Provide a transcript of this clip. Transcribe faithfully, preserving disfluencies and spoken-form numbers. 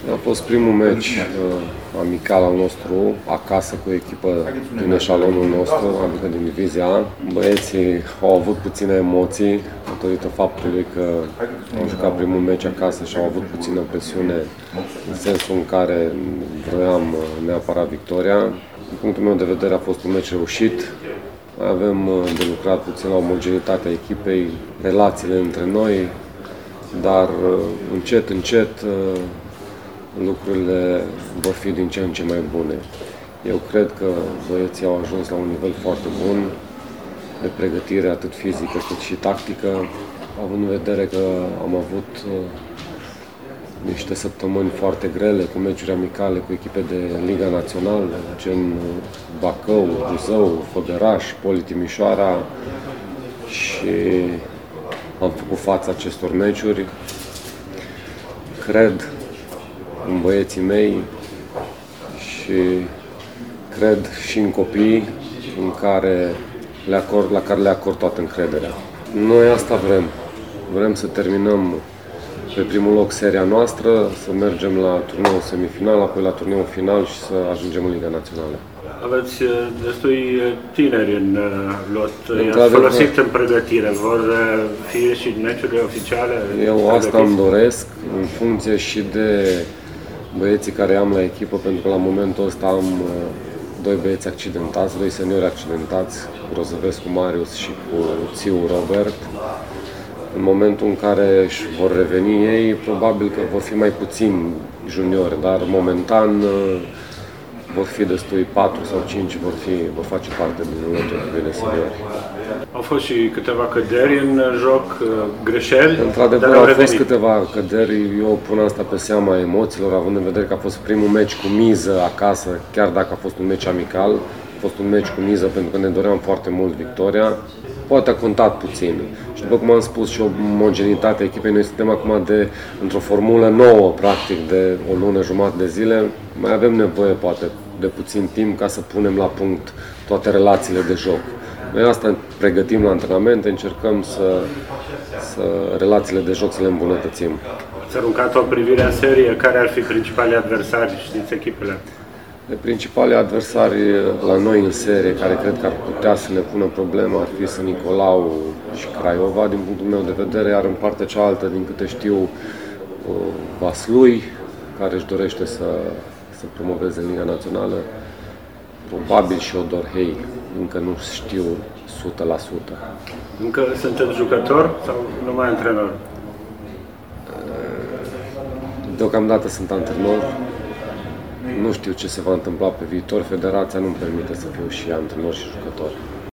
A fost primul meci uh, amical al nostru, acasă, cu o echipă din eșalonul nostru, adică din Divizia A. Băieții au avut puține emoții, datorită faptului că au jucat primul meci acasă și au avut puțină presiune, în sensul în care vroiam neapărat victoria. Din punctul meu de vedere a fost un meci reușit. Avem de lucrat puțin la omogenitatea echipei, relațiile între noi, dar încet, încet lucrurile vor fi din ce în ce mai bune. Eu cred că băieții au ajuns la un nivel foarte bun de pregătire, atât fizică cât și tactică, având în vedere că am avut niște săptămâni foarte grele, cu meciuri amicale cu echipe de Liga Națională, gen Bacău, Buzău, Făgăraș, Poli Timișoara, și am făcut față acestor meciuri. Cred în băieții mei și cred și în copiii în care le acord, la care le acord toată încrederea. Noi asta vrem. Vrem să terminăm pe primul loc seria noastră, să mergem la turneul semifinal, apoi la turneul final și să ajungem în Liga Națională. Aveți destui tineri în lot, i-ați folosit în pregătire, vor fi și meciurile oficiale? Eu asta îmi doresc, în funcție și de băieții care am la echipă, pentru că la momentul ăsta am doi băieți accidentați, doi seniori accidentați, Rozăvescu Marius și cu Țiu Robert. În momentul în care își vor reveni ei, probabil că vor fi mai puțini juniori, dar momentan vor fi destui patru sau cinci, vor, fi, vor face parte din lotul de seniori. Au fost și câteva căderi în joc, greșeli, Într-adevăr, dar au, au fost câteva căderi. Eu pun asta pe seama emoțiilor, având în vedere că a fost primul meci cu miză acasă, chiar dacă a fost un meci amical. A fost un meci cu miză pentru că ne doream foarte mult victoria. Poate a contat puțin. Și după cum am spus, și omogenitatea echipei, noi suntem acum de, într-o formulă nouă, practic, de o lună jumătate de zile. Mai avem nevoie, poate, de puțin timp ca să punem la punct toate relațiile de joc. Noi asta pregătim la antrenamente, încercăm să, să relațiile de joc să le îmbunătățim. Ați aruncat o privire în serie, care ar fi principalii adversari, știți echipele? De principalii adversari la noi în serie, care cred că ar putea să ne pună problema, ar fi Sân Nicolau și Craiova, din punctul meu de vedere, iar în partea cealaltă, din câte știu, Vaslui, care își dorește să, să promoveze în Liga Națională, probabil și Odorhei, încă nu știu o sută la sută. Încă sunteți jucător sau numai antrenor? Deocamdată sunt antrenor. Nu știu ce se va întâmpla pe viitor. Federația nu-mi permite să fiu și antrenor și jucător.